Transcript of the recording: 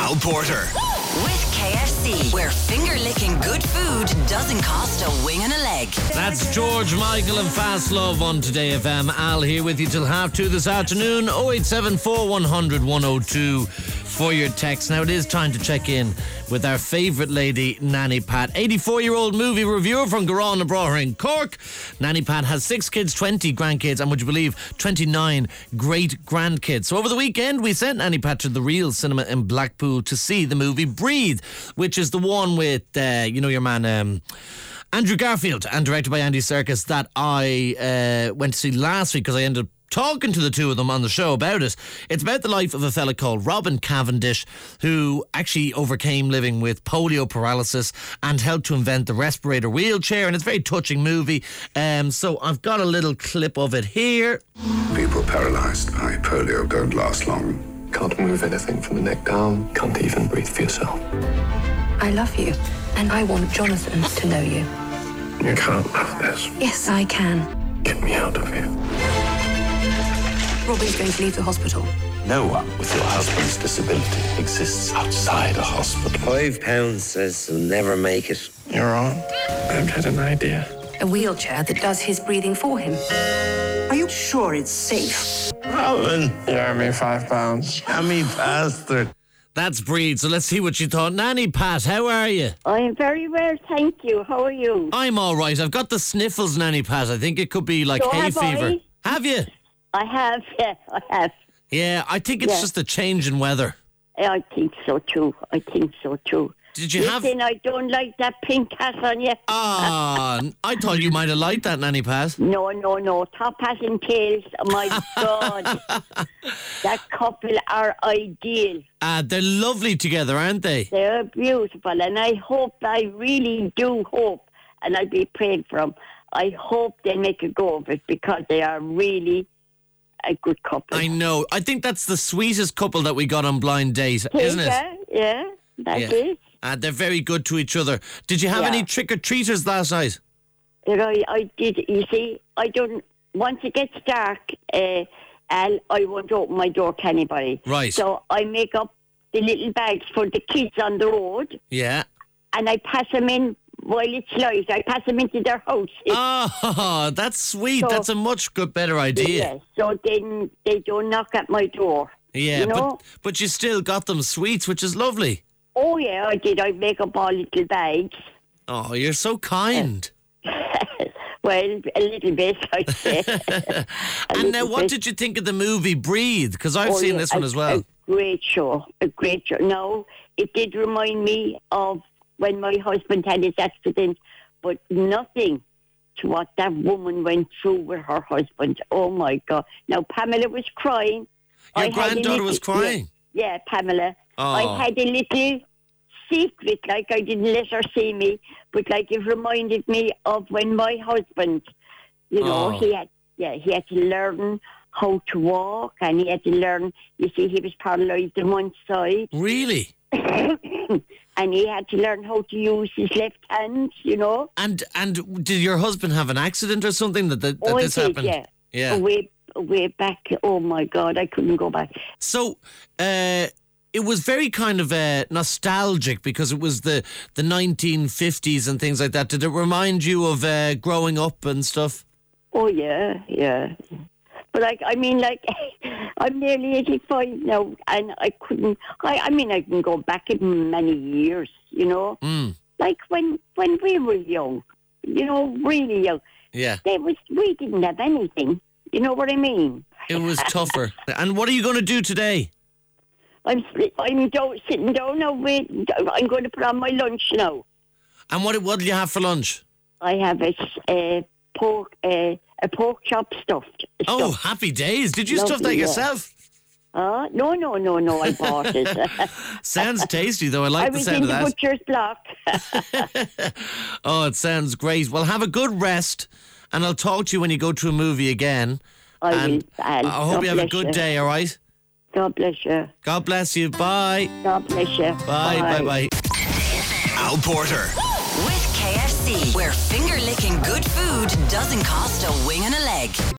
Al Porter. With KFC, where finger-licking good food doesn't cost a wing and a leg. That's George Michael and Fast Love on Today FM. Al here with you till 2:30 this afternoon. 0874 100 102 for your text. Now it is time to check in with our favourite lady, Nanny Pat. 84-year-old movie reviewer from Garán na Bráithre in Cork. Nanny Pat has 6 kids, 20 grandkids, and would you believe 29 great grandkids. So over the weekend we sent Nanny Pat to the Real Cinema in Blackpool to see the movie Breathe, which is the one with your man Andrew Garfield and directed by Andy Serkis that I went to see last week because I ended up talking to the two of them on the show about it. It's about the life of a fella called Robin Cavendish, who actually overcame living with polio paralysis and helped to invent the respirator wheelchair, and it's a very touching movie. So I've got a little clip of it here. People paralysed by polio don't last long. Can't move anything from the neck down. Can't even breathe for yourself. I love you, and I want Jonathan to know you. You can't love this. Yes, I can. Get me out of here. Robin's going to leave the hospital. No one with your husband's disability exists outside a hospital. £5 says he'll never make it. You're on. I've had an idea. A wheelchair that does his breathing for him. Are you sure it's safe? Robin, You owe me £5. hammy bastard. That's Breed. So let's see what you thought. Nanny Pat, how are you? I'm very well, thank you. How are you? I'm all right. I've got the sniffles, Nanny Pat. I think it could be like So hay have fever. I. Have you? I have, yeah, I have. Yeah, I think it's Yeah. just a change in weather. I think so too. Did you have... Listen, I don't like that pink hat on you. Ah, I thought you might have liked that, Nanny Pat. No. Top hat and tails. Oh my God. That couple are ideal. They're lovely together, aren't they? They're beautiful. And I really do hope, and I'll be praying for them, I hope they make a go of it because they are really a good couple. I know. I think that's the sweetest couple that we got on Blind Date, isn't it? Yeah, that's it. They're very good to each other. Did you have Yeah. any trick-or-treaters last night? You know, I did. You see, I don't. Once it gets dark, Al, I won't open my door to anybody. Right. So I make up the little bags for the kids on the road, Yeah. and I pass them in while it's light. I pass them into their house. Oh, that's sweet. So- That's a much better idea. Yeah. So then they don't knock at my door. Yeah, You know? but you still got them sweets, which is lovely. Oh yeah, I did. I make up all little bags. Oh, you're so kind. Well, a little bit, I'd say. And now, what did you think of the movie Breathe? Because I've seen this one as well. A great show. No, it did remind me of when my husband had his accident, but nothing to what that woman went through with her husband. Oh, my God. Now, Pamela was crying. Your granddaughter was crying? Yeah, Pamela. Oh. I had a little secret, like I didn't let her see me, but like it reminded me of when my husband, he had to learn how to walk, and he had to learn, you see, he was paralysed on one side. Really? And he had to learn how to use his left hand, And did your husband have an accident or something that this happened? Yeah. Yeah. Way back, oh my God, I couldn't go back. So, it was very kind of nostalgic because it was the 1950s and things like that. Did it remind you of growing up and stuff? Oh, yeah. But, I'm nearly 85 now, and I couldn't, I can go back in many years, Like when we were young, really young. Yeah. We didn't have anything, you know what I mean? It was tougher. And what are you going to do today? I'm sitting down now. I'm going to put on my lunch now. And what will you have for lunch? I have a pork chop stuffed. Oh, happy days. Did you stuff Lovely, that yeah. yourself? No, I bought it. Sounds tasty, though. I I like the was sound in of the that. butcher's block. Oh, it sounds great. Well, have a good rest, and I'll talk to you when you go to a movie again. I will. I hope you have a good day, all right? God bless you. God bless you. Bye. God bless you. Bye. Al Porter. With KFC, where finger-licking good food doesn't cost a wing and a leg.